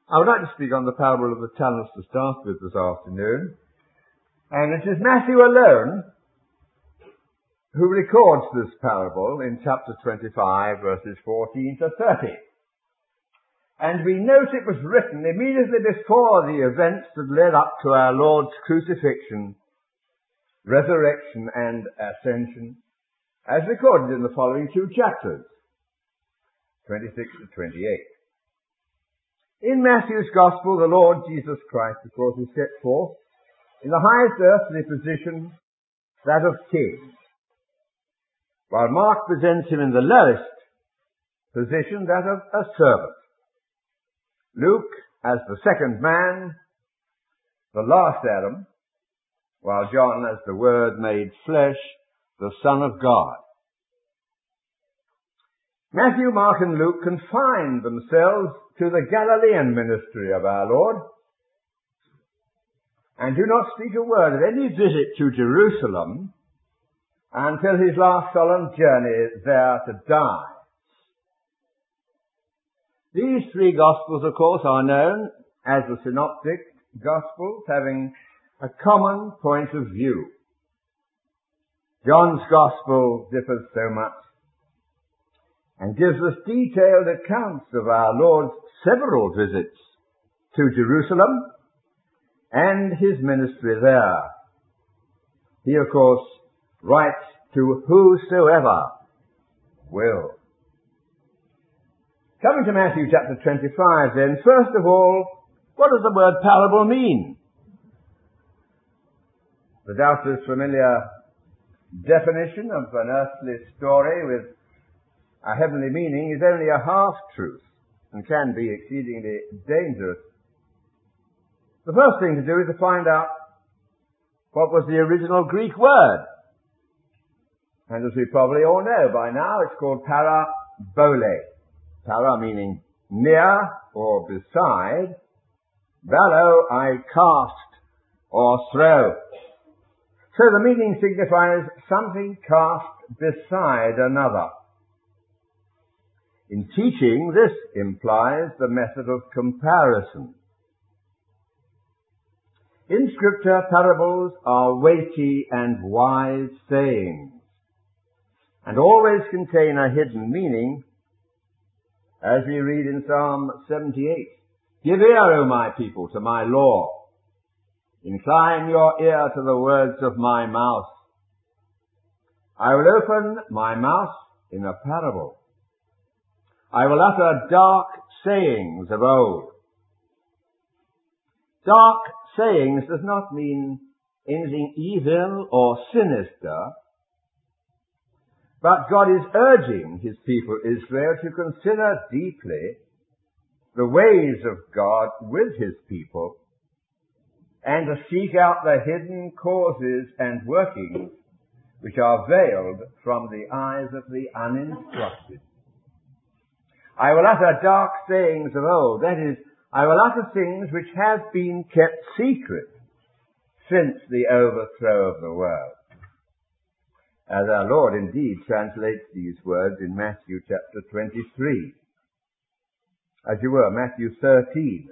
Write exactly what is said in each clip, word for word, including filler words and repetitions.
I would like to speak on the parable of the talents to start with this afternoon. And it is Matthew alone who records this parable in chapter twenty-five, verses fourteen to thirty. And we note it was written immediately before the events that led up to our Lord's crucifixion, resurrection, and ascension, as recorded in the following two chapters, twenty-six to twenty-eight. In Matthew's Gospel, the Lord Jesus Christ, of course, is set forth in the highest earthly position, that of king, while Mark presents him in the lowest position, that of a servant. Luke as the second man, the last Adam, while John as the Word made flesh, the Son of God. Matthew, Mark, and Luke confine themselves to the Galilean ministry of our Lord, and do not speak a word of any visit to Jerusalem until his last solemn journey there to die. These three Gospels, of course, are known as the Synoptic Gospels, having a common point of view. John's Gospel differs so much and gives us detailed accounts of our Lord's several visits to Jerusalem and his ministry there. He, of course, writes to whosoever will. Coming to Matthew chapter twenty-five then, first of all, what does the word parable mean? The doubtless familiar definition of an earthly story with a heavenly meaning is only a half-truth and can be exceedingly dangerous. The first thing to do is to find out what was the original Greek word. And as we probably all know by now, it's called parabole. Para meaning near or beside. Balo, I cast or throw. So the meaning signifies something cast beside another. In teaching, this implies the method of comparison. In Scripture, parables are weighty and wise sayings, and always contain a hidden meaning, as we read in Psalm seventy-eight. Give ear, O my people, to my law. Incline your ear to the words of my mouth. I will open my mouth in a parable. I will utter dark sayings of old. Dark sayings does not mean anything evil or sinister, but God is urging his people Israel to consider deeply the ways of God with his people and to seek out the hidden causes and workings which are veiled from the eyes of the uninstructed. I will utter dark sayings of old. That is, I will utter things which have been kept secret since the overthrow of the world. As our Lord indeed translates these words in Matthew chapter twenty-three. As you were, Matthew thirteen.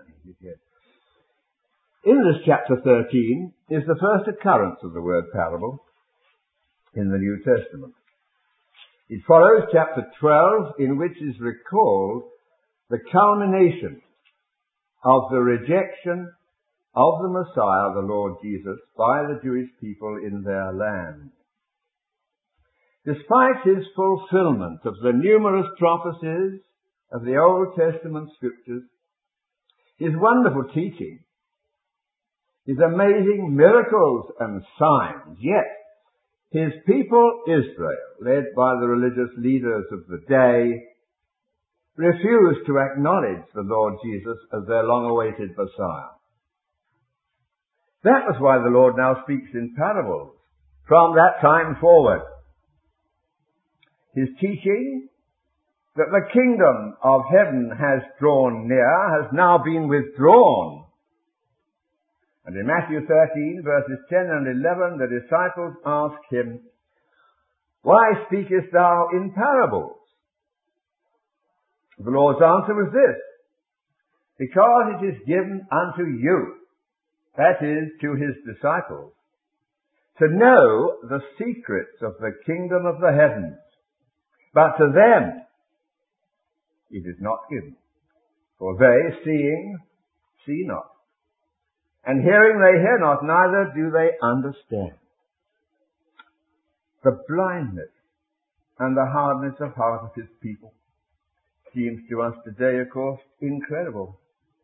In this chapter thirteen is the first occurrence of the word parable in the New Testament. It follows chapter twelve, in which is recalled the culmination of the rejection of the Messiah, the Lord Jesus, by the Jewish people in their land. Despite his fulfillment of the numerous prophecies of the Old Testament scriptures, his wonderful teaching, his amazing miracles and signs, yet his people, Israel, led by the religious leaders of the day, refused to acknowledge the Lord Jesus as their long-awaited Messiah. That was why the Lord now speaks in parables from that time forward. His teaching that the kingdom of heaven has drawn near has now been withdrawn. And in Matthew thirteen, verses ten and eleven, the disciples ask him, "Why speakest thou in parables?" The Lord's answer was this: because it is given unto you, that is, to his disciples, to know the secrets of the kingdom of the heavens. But to them it is not given. For they, seeing, see not. And hearing they hear not, neither do they understand. The blindness and the hardness of heart of his people seems to us today, of course, incredible.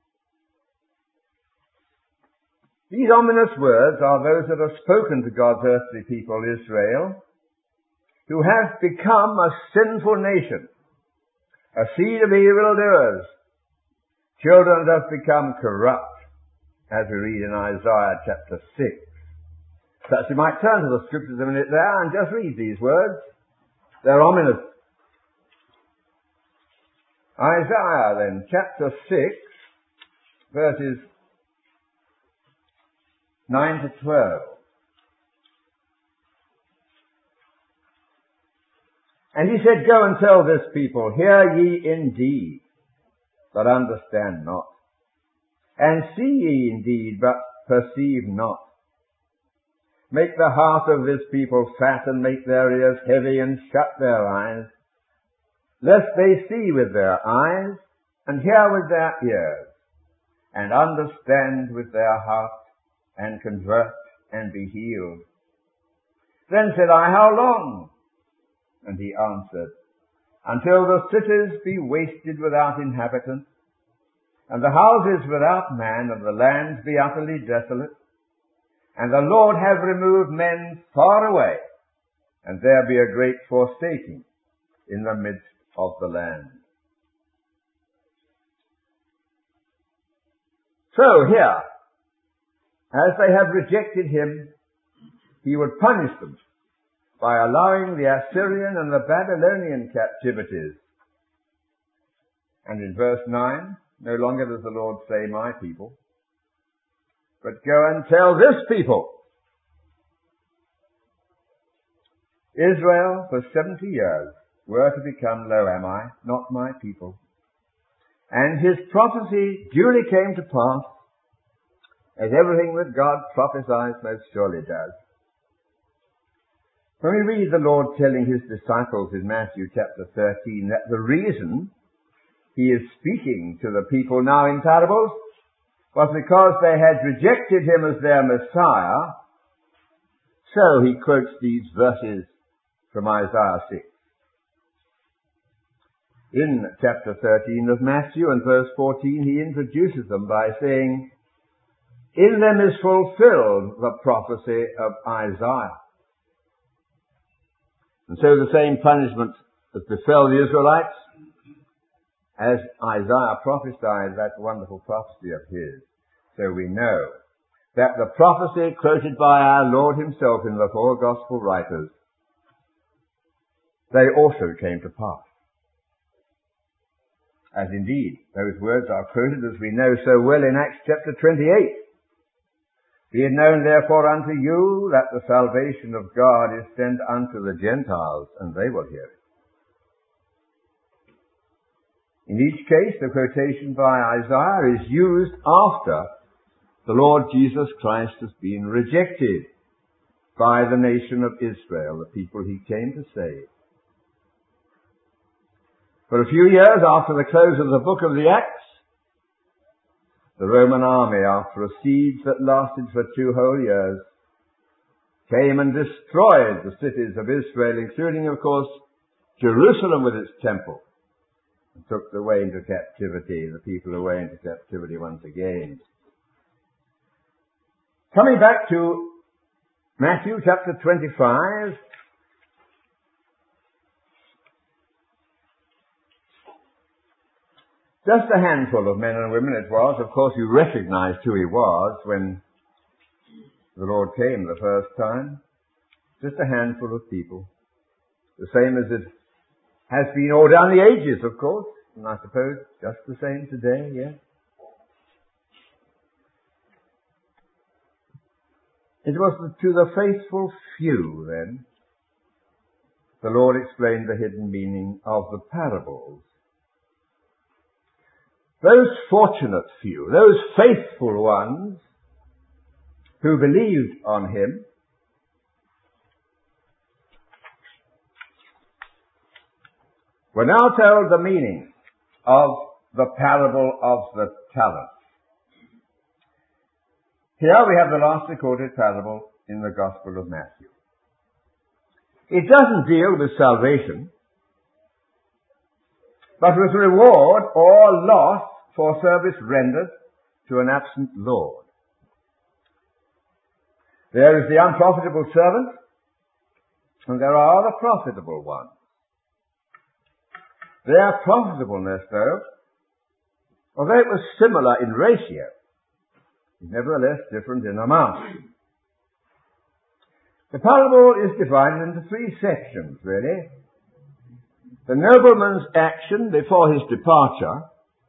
These ominous words are those that are spoken to God's earthly people, Israel, who have become a sinful nation, a seed of evildoers, children that have become corrupt, as we read in Isaiah chapter six. Perhaps you might turn to the scriptures a minute there and just read these words. They're ominous. Isaiah then, chapter six, verses nine to twelve. And he said, go and tell this people, hear ye indeed, but understand not. And see ye indeed, but perceive not. Make the heart of this people fat, and make their ears heavy, and shut their eyes, lest they see with their eyes, and hear with their ears, and understand with their heart, and convert, and be healed. Then said I, how long? And he answered, until the cities be wasted without inhabitant, and the houses without man, and the lands be utterly desolate, and the Lord have removed men far away, and there be a great forsaking in the midst of the land. So here, as they have rejected him, he would punish them by allowing the Assyrian and the Babylonian captivities. And in verse nine, no longer does the Lord say, my people, but go and tell this people. Israel for seventy years were to become, lo am I, not my people. And his prophecy duly came to pass, as everything that God prophesies most surely does. When we read the Lord telling his disciples in Matthew chapter thirteen that the reason he is speaking to the people now in parables was because they had rejected him as their Messiah, so he quotes these verses from Isaiah six. In chapter thirteen of Matthew and verse fourteen, he introduces them by saying, in them is fulfilled the prophecy of Isaiah. And so the same punishment that befell the Israelites, as Isaiah prophesied that wonderful prophecy of his. So we know that the prophecy quoted by our Lord himself in the four gospel writers, they also came to pass. As indeed, those words are quoted, as we know so well, in Acts chapter twenty-eight. Be it known therefore unto you that the salvation of God is sent unto the Gentiles, and they will hear it. In each case, the quotation by Isaiah is used after the Lord Jesus Christ has been rejected by the nation of Israel, the people he came to save. For a few years after the close of the book of the Acts, the Roman army, after a siege that lasted for two whole years, came and destroyed the cities of Israel, including, of course, Jerusalem with its temple, and took the way into captivity, the people away into captivity once again. Coming back to Matthew chapter twenty-five, just a handful of men and women it was. Of course, you recognized who he was when the Lord came the first time. Just a handful of people. The same as it has been all down the ages, of course. And I suppose just the same today, yes. It was to the faithful few, then, the Lord explained the hidden meaning of the parables. those fortunate few, those faithful ones who believed on him, were now told the meaning of the parable of the talents. Here we have the last recorded parable in the Gospel of Matthew. It doesn't deal with salvation, but with reward or loss for service rendered to an absent Lord. There is the unprofitable servant, and there are the profitable ones. Their profitableness, though, although it was similar in ratio, is nevertheless different in amount. The parable is divided into three sections, really. The nobleman's action before his departure,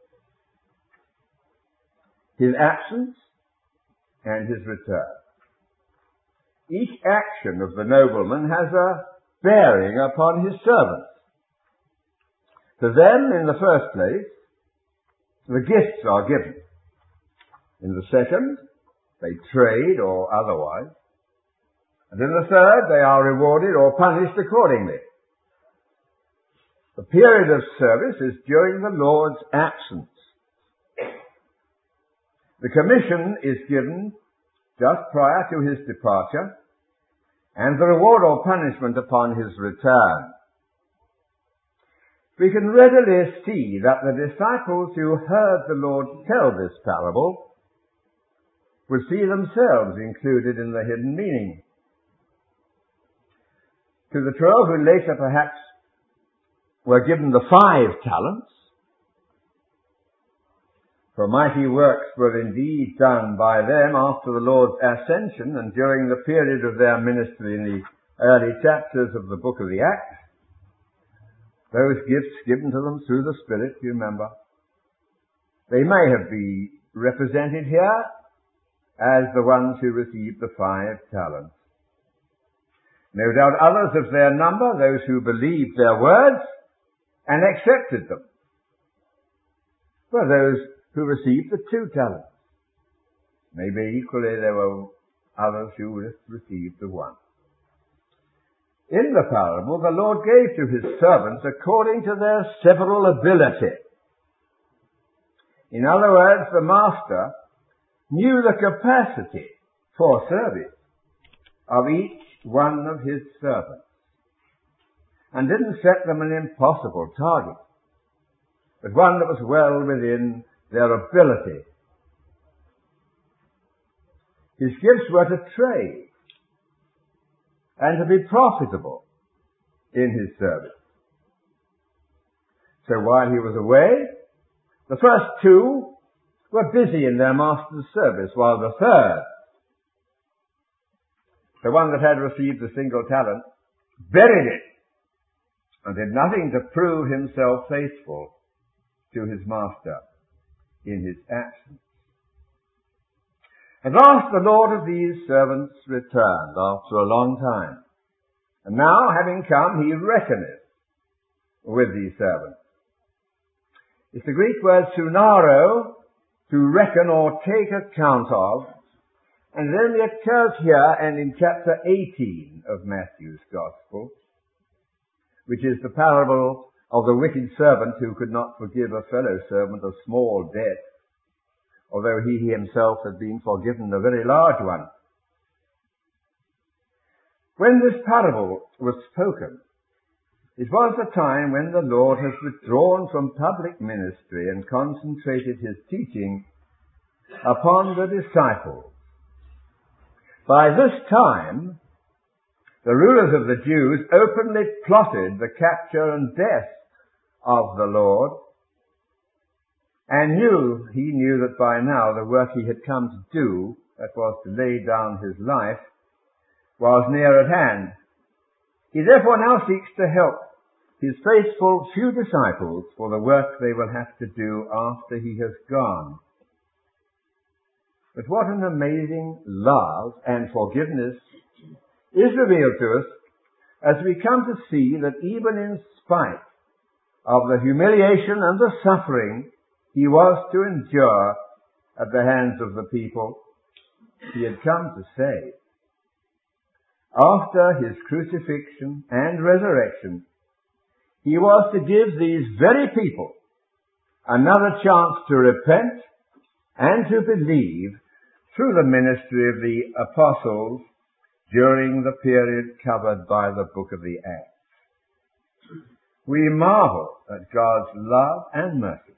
his absence, and his return. Each action of the nobleman has a bearing upon his servants. To them, in the first place, the gifts are given. In the second, they trade or otherwise. And in the third, they are rewarded or punished accordingly. The period of service is during the Lord's absence. The commission is given just prior to his departure, and the reward or punishment upon his return. We can readily see that the disciples who heard the Lord tell this parable would see themselves included in the hidden meaning. To the twelve who later perhaps were given the five talents, for mighty works were indeed done by them after the Lord's ascension and during the period of their ministry in the early chapters of the book of the Acts. Those gifts given to them through the Spirit, you remember, they may have been represented here as the ones who received the five talents. No doubt others of their number, those who believed their words and accepted them, were those who received the two talents. Maybe equally there were others who received the one. In the parable, the Lord gave to his servants according to their several ability. In other words, the master knew the capacity for service of each one of his servants and didn't set them an impossible target, but one that was well within their ability. His gifts were to trade and to be profitable in his service. So while he was away, the first two were busy in their master's service, while the third, the one that had received a single talent, buried it and did nothing to prove himself faithful to his master in his absence. At last the Lord of these servants returned after a long time, and now having come, he reckoneth with these servants. It's the Greek word sunaro, to reckon or take account of, and it only occurs here and in chapter eighteen of Matthew's Gospel, which is the parable of the wicked servant who could not forgive a fellow servant a small debt, although he himself had been forgiven a very large one. When this parable was spoken, it was the time when the Lord has withdrawn from public ministry and concentrated his teaching upon the disciples. By this time, the rulers of the Jews openly plotted the capture and death of the Lord, and knew, he knew that by now the work he had come to do, that was to lay down his life, was near at hand. He therefore now seeks to help his faithful few disciples for the work they will have to do after he has gone. But what an amazing love and forgiveness is revealed to us as we come to see that even in spite of the humiliation and the suffering he was to endure at the hands of the people he had come to save. After his crucifixion and resurrection, he was to give these very people another chance to repent and to believe through the ministry of the apostles during the period covered by the book of the Acts. We marvel at God's love and mercy.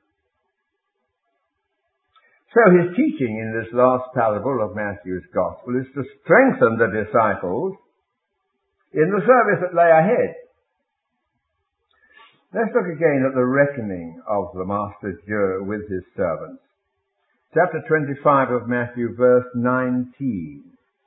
So his teaching in this last parable of Matthew's Gospel is to strengthen the disciples in the service that lay ahead. Let's look again at the reckoning of the master juror with his servants. Chapter twenty-five of Matthew, verse nineteen.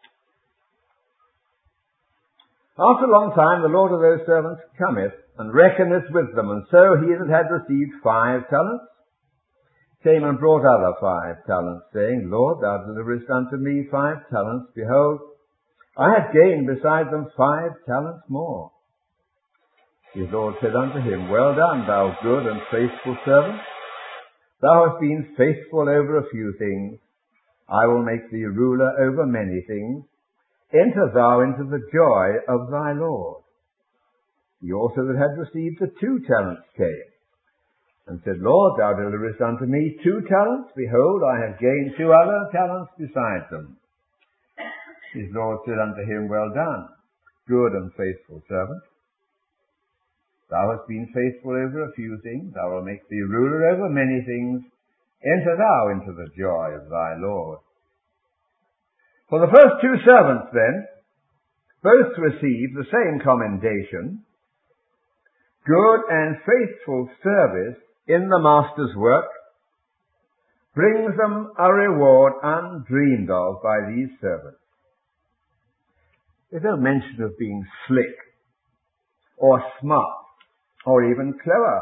After a long time the Lord of those servants cometh, and reckoneth with them, and so he that had received five talents came and brought other five talents, saying, Lord, thou deliverest unto me five talents. Behold, I have gained beside them five talents more. His Lord said unto him, Well done, thou good and faithful servant. Thou hast been faithful over a few things. I will make thee ruler over many things. Enter thou into the joy of thy Lord. He also that had received the two talents came, and said, Lord, thou deliverest unto me two talents. Behold, I have gained two other talents beside them. His Lord said unto him, Well done, good and faithful servant. Thou hast been faithful over a few things. I will make thee ruler over many things. Enter thou into the joy of thy Lord. For the first two servants, then, both receive the same commendation. Good and faithful service in the master's work brings them a reward undreamed of by these servants. There's no mention of being slick or smart or even clever.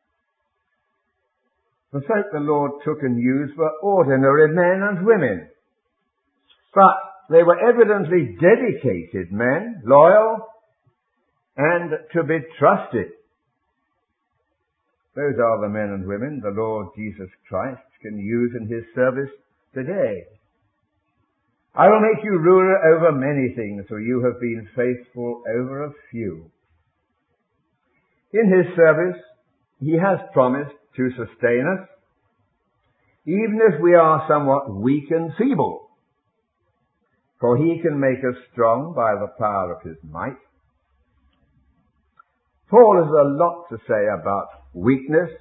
The folk the Lord took and used were ordinary men and women, but they were evidently dedicated men, loyal and to be trusted. Those are the men and women the Lord Jesus Christ can use in his service today. I will make you ruler over many things, for you have been faithful over a few. In his service, he has promised to sustain us, even if we are somewhat weak and feeble, for he can make us strong by the power of his might. Paul has a lot to say about weakness,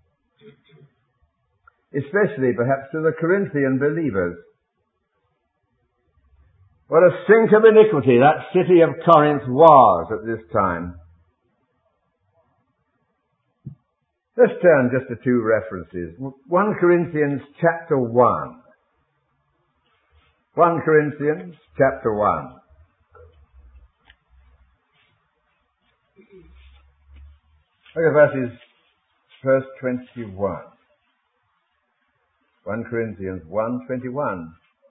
especially perhaps to the Corinthian believers. What a sink of iniquity that city of Corinth was at this time. Let's turn just to two references. First Corinthians chapter one. First Corinthians chapter one. Look at verses, verse twenty-one. First Corinthians one twenty-one.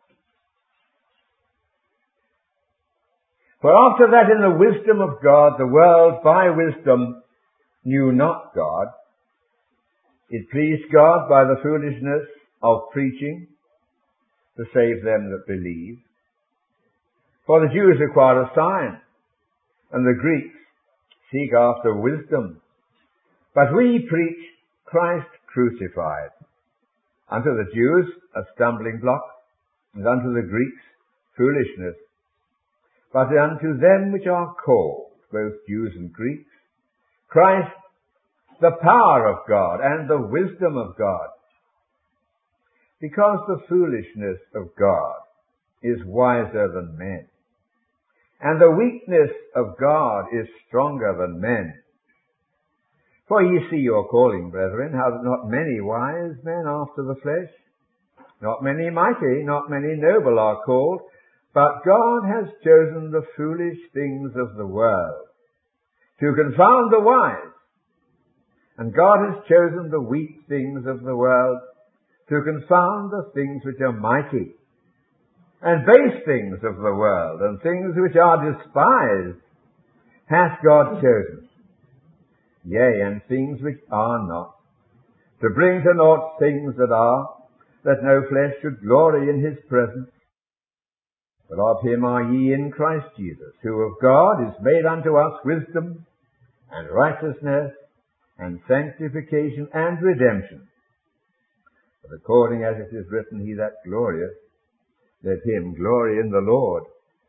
For after that in the wisdom of God, the world by wisdom knew not God. It pleased God by the foolishness of preaching to save them that believe. For the Jews require a sign, and the Greeks seek after wisdom. But we preach Christ crucified, unto the Jews a stumbling block, and unto the Greeks foolishness. But unto them which are called, both Jews and Greeks, Christ the power of God and the wisdom of God. Because the foolishness of God is wiser than men, and the weakness of God is stronger than men. For ye see your calling, brethren, how that not many wise men after the flesh, not many mighty, not many noble are called, but God has chosen the foolish things of the world to confound the wise. And God has chosen the weak things of the world to confound the things which are mighty, and base things of the world, and things which are despised, hath God chosen, yea, and things which are not, to bring to naught things that are, that no flesh should glory in his presence. But of him are ye in Christ Jesus, who of God is made unto us wisdom, and righteousness, and sanctification, and redemption. But according as it is written, he that glorieth, let him glory in the Lord.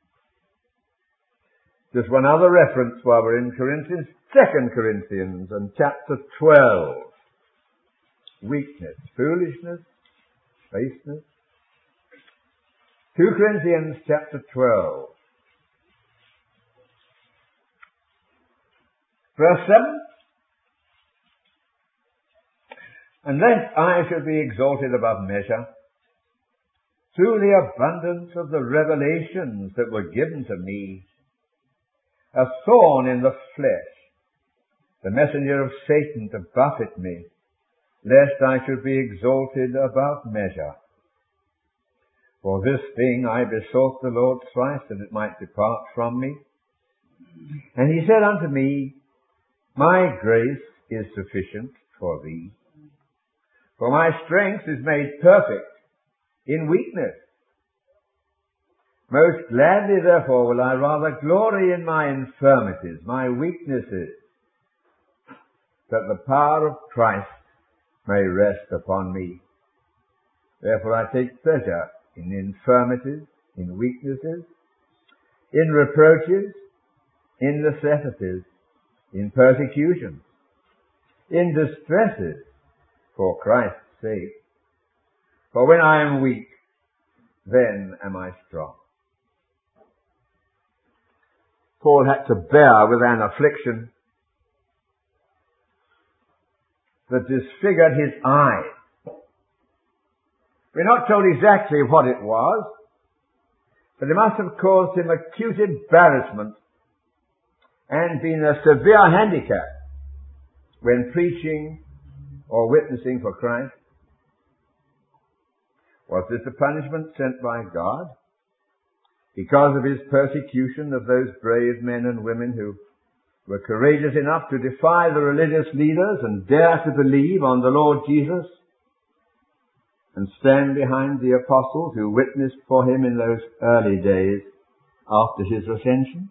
Just one other reference while we're in Corinthians, Second Corinthians and chapter twelve. Weakness, foolishness, baseness. Second Corinthians chapter twelve. Verse seven. Unless I should be exalted above measure, through the abundance of the revelations that were given to me, a thorn in the flesh, the messenger of Satan to buffet me, lest I should be exalted above measure. For this thing I besought the Lord thrice, that it might depart from me. And he said unto me, My grace is sufficient for thee, for my strength is made perfect in weakness. Most gladly, therefore, will I rather glory in my infirmities, my weaknesses, that the power of Christ may rest upon me. Therefore I take pleasure in infirmities, in weaknesses, in reproaches, in necessities, in persecutions, in distresses, for Christ's sake. For when I am weak, then am I strong. Paul had to bear with an affliction that disfigured his eyes. We're not told exactly what it was, but it must have caused him acute embarrassment and been a severe handicap when preaching or witnessing for Christ. Was this a punishment sent by God because of his persecution of those brave men and women who were courageous enough to defy the religious leaders and dare to believe on the Lord Jesus and stand behind the apostles who witnessed for him in those early days after his ascension?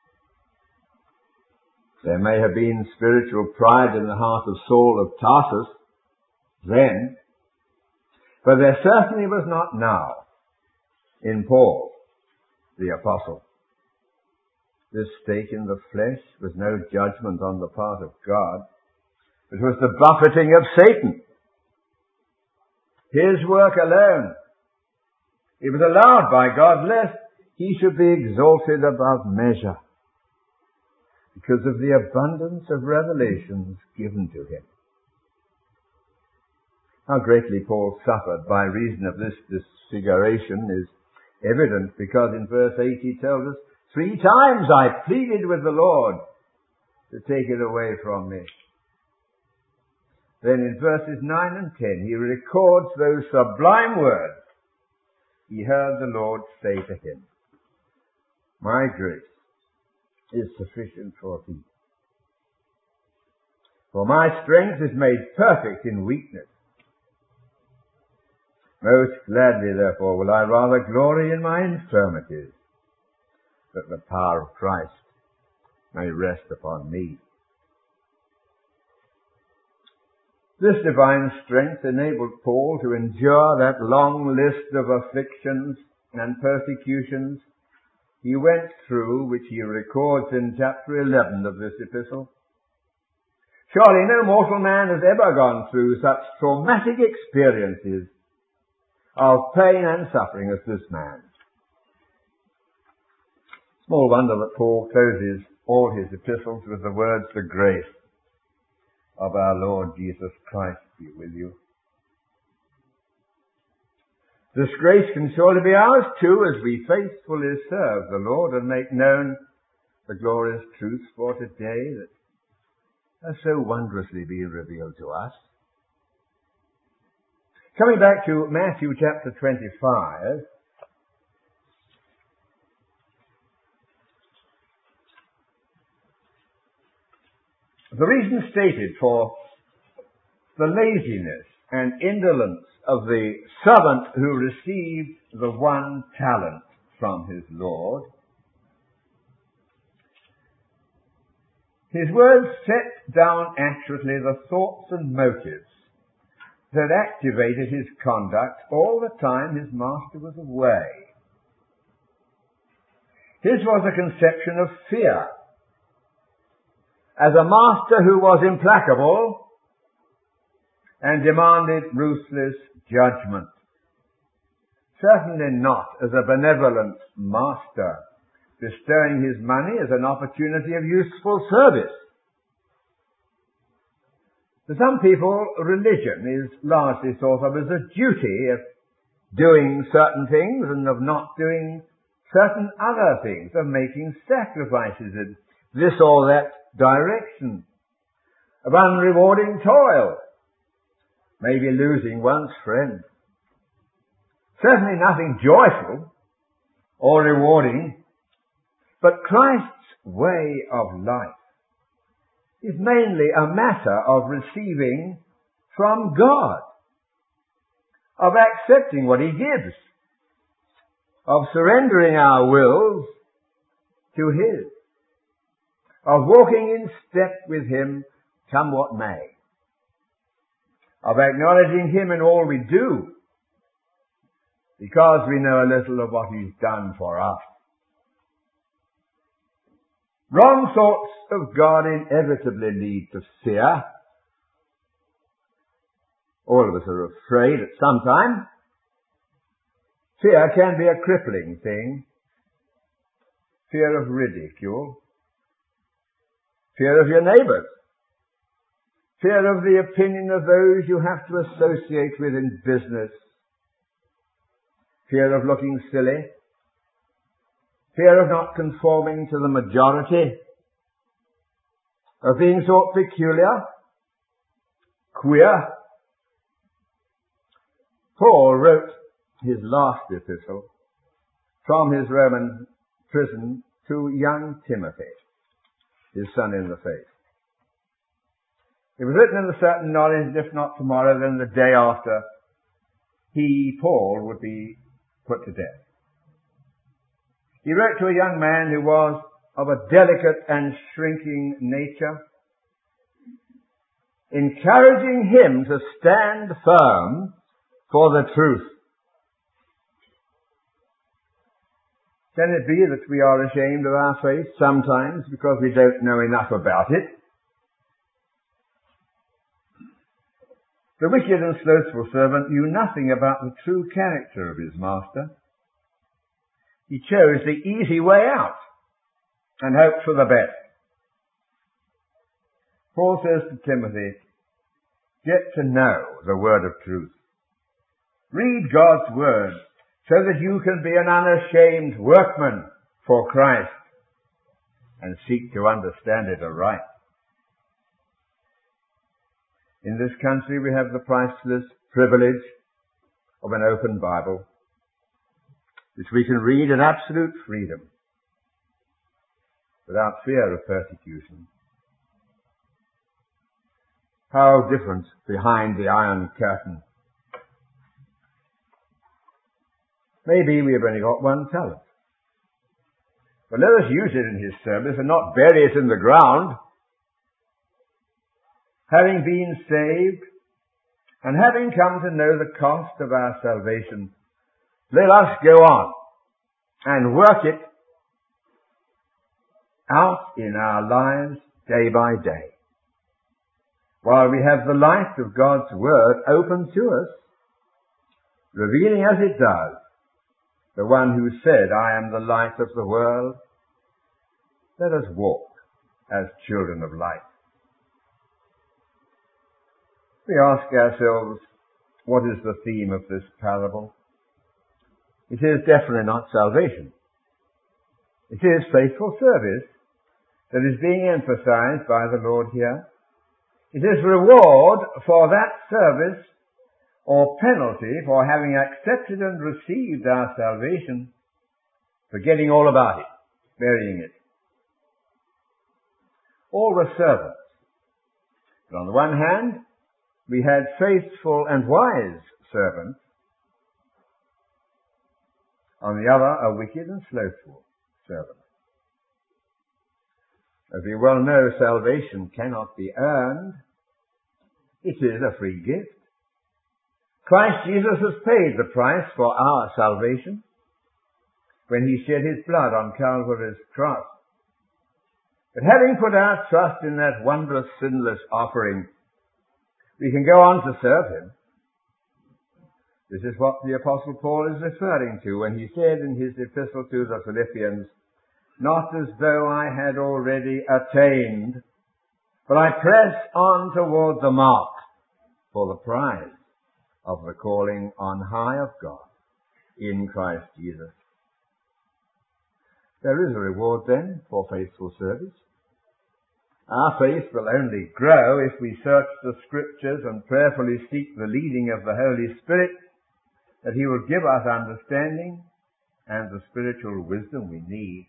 There may have been spiritual pride in the heart of Saul of Tarsus then, but there certainly was not now in Paul the apostle. This stake in the flesh was no judgment on the part of God. It was the buffeting of Satan. His work alone. It was allowed by God lest he should be exalted above measure because of the abundance of revelations given to him. How greatly Paul suffered by reason of this disfiguration is evident because in verse eight he tells us, Three times I pleaded with the Lord to take it away from me. Then in verses nine and ten he records those sublime words he heard the Lord say to him, My grace is sufficient for thee, for my strength is made perfect in weakness. Most gladly, therefore, will I rather glory in my infirmities, that the power of Christ may rest upon me. This divine strength enabled Paul to endure that long list of afflictions and persecutions he went through, which he records in chapter eleven of this epistle. Surely no mortal man has ever gone through such traumatic experiences of pain and suffering as this man. Small wonder that Paul closes all his epistles with the words, The grace of our Lord Jesus Christ be with you. This grace can surely be ours too as we faithfully serve the Lord and make known the glorious truths for today that have so wondrously been revealed to us. Coming back to Matthew chapter twenty-five, the reason stated for the laziness and indolence of the servant who received the one talent from his Lord. His words set down accurately the thoughts and motives that activated his conduct all the time his master was away. His was a conception of fear. As a master who was implacable and demanded ruthless judgment. Certainly not as a benevolent master, bestowing his money as an opportunity of useful service. For some people, religion is largely thought of as a duty of doing certain things and of not doing certain other things, of making sacrifices in this or that direction, of unrewarding toil, maybe losing one's friend. Certainly nothing joyful or rewarding, but Christ's way of life is mainly a matter of receiving from God, of accepting what He gives, of surrendering our wills to His, of walking in step with Him come what may, of acknowledging Him in all we do, because we know a little of what He's done for us. Wrong thoughts of God inevitably lead to fear. All of us are afraid at some time. Fear can be a crippling thing. Fear of ridicule. Fear of your neighbours. Fear of the opinion of those you have to associate with in business. Fear of looking silly. Fear of not conforming to the majority. Of being thought peculiar. Queer. Paul wrote his last epistle from his Roman prison to young Timothy, his son in the faith. It was written in a certain knowledge that if not tomorrow, then the day after, he, Paul, would be put to death. He wrote to a young man who was of a delicate and shrinking nature, encouraging him to stand firm for the truth. Can it be that we are ashamed of our faith sometimes because we don't know enough about it? The wicked and slothful servant knew nothing about the true character of his master. He chose the easy way out and hoped for the best. Paul says to Timothy, get to know the word of truth. Read God's word so that you can be an unashamed workman for Christ and seek to understand it aright. In this country we have the priceless privilege of an open Bible, which we can read in absolute freedom, without fear of persecution. How different behind the Iron Curtain. Maybe we have only got one talent. But let us use it in His service and not bury it in the ground. Having been saved and having come to know the cost of our salvation, let us go on and work it out in our lives day by day, while we have the light of God's Word open to us, revealing as it does the one who said, I am the light of the world. Let us walk as children of light. We ask ourselves, what is the theme of this parable? It is definitely not salvation. It is faithful service that is being emphasized by the Lord here. It is reward for that service or penalty for having accepted and received our salvation, forgetting all about it, burying it. All were servants. But on the one hand, we had faithful and wise servants. On the other, a wicked and slothful servant. As we well know, salvation cannot be earned. It is a free gift. Christ Jesus has paid the price for our salvation when he shed his blood on Calvary's cross. But having put our trust in that wondrous sinless offering, we can go on to serve him. This is what the Apostle Paul is referring to when he said in his epistle to the Philippians, "Not as though I had already attained, but I press on toward the mark for the prize of the calling on high of God in Christ Jesus." There is a reward then for faithful service. Our faith will only grow if we search the Scriptures and prayerfully seek the leading of the Holy Spirit, that he will give us understanding and the spiritual wisdom we need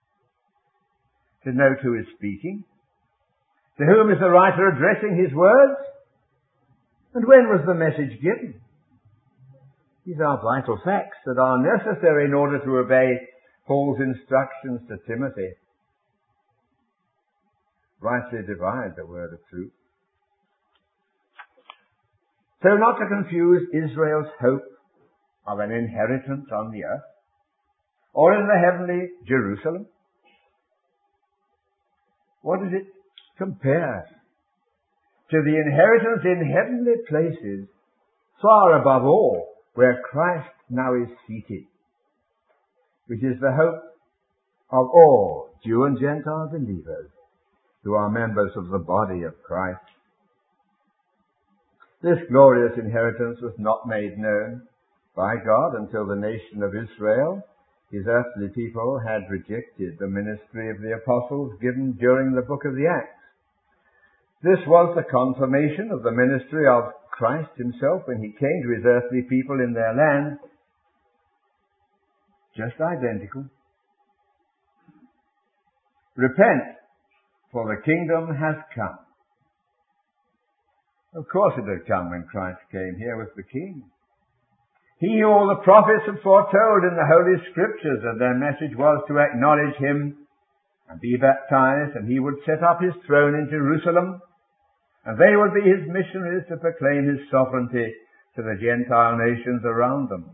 to note who is speaking, to whom is the writer addressing his words, and when was the message given. These are vital facts that are necessary in order to obey Paul's instructions to Timothy. Rightly divide the word of truth. So not to confuse Israel's hope of an inheritance on the earth or in the heavenly Jerusalem. What does it compare to? The inheritance in heavenly places, far above all, where Christ now is seated, which is the hope of all Jew and Gentile believers who are members of the body of Christ. This glorious inheritance was not made known by God until the nation of Israel, his earthly people, had rejected the ministry of the apostles given during the book of the Acts. This was the confirmation of the ministry of Christ himself when he came to his earthly people in their land. Just identical. Repent, for the kingdom has come. Of course it had come when Christ came. Here was the King. He who all the prophets had foretold in the Holy Scriptures, and their message was to acknowledge him and be baptized, and he would set up his throne in Jerusalem, and they would be his missionaries to proclaim his sovereignty to the Gentile nations around them.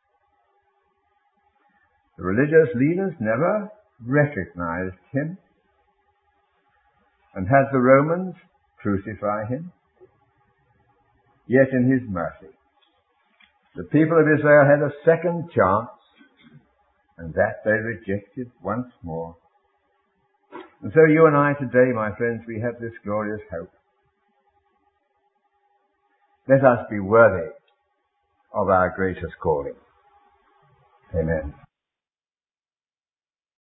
The religious leaders never recognized him and had the Romans crucify him. Yet in his mercy, the people of Israel had a second chance, and that they rejected once more. And so you and I today, my friends, we have this glorious hope. Let us be worthy of our gracious calling. Amen.